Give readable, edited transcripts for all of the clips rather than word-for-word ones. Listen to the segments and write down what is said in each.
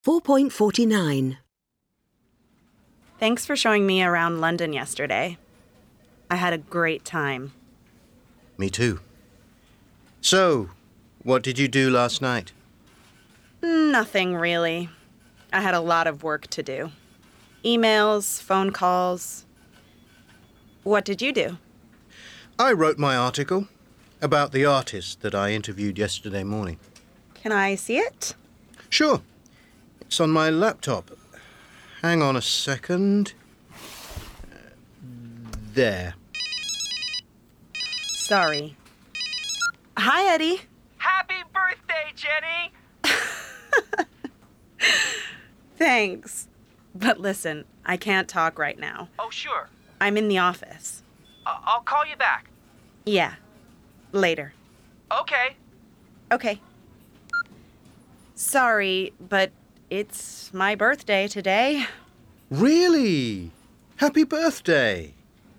4.49. Thanks for showing me around London yesterday. I had a great time. Me too. So, what did you do last night? Nothing really. I had a lot of work to do. Emails, phone calls. What did you do? I wrote my article about the artist that I interviewed yesterday morning. Can I see it? Sure. It's on my laptop. Hang on a second. There. Sorry. Hi, Eddie. Happy birthday, Jenny! Thanks. But listen, I can't talk right now. Oh, sure. I'm in the office. I'll call you back. Yeah. Later. Okay. Okay. Sorry, but it's my birthday today. Really? Happy birthday.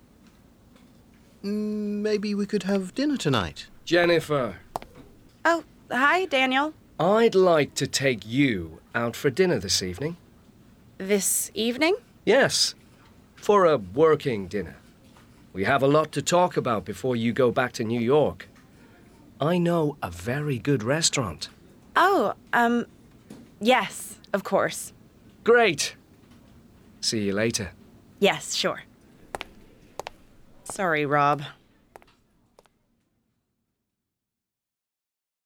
Maybe we could have dinner tonight. Jennifer, Oh, hi, Daniel. I'd like to take you out for dinner this evening. This evening? Yes, for a working dinner. We have a lot to talk about before you go back to New York. I know a very good restaurant. Oh, yes, of course. Great. See you later. Yes, sure. Sorry, Rob.